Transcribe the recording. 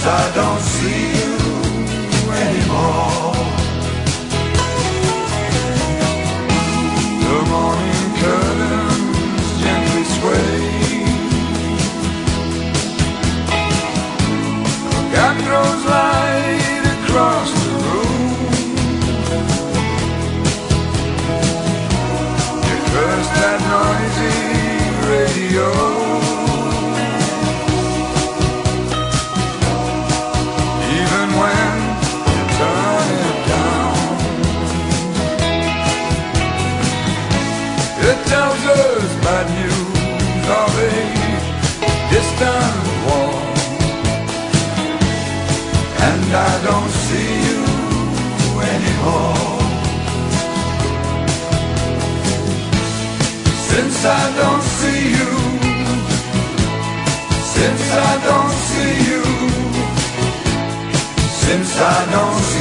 I don't see you anymore. The morning curtains gently sway. God throws light across the room. You cursed that noisy radio. Even when you turn it down, it tells us bad news of a distant war. And I don't see you anymore. Since I don't see you, since I don't see you, since I don't see you.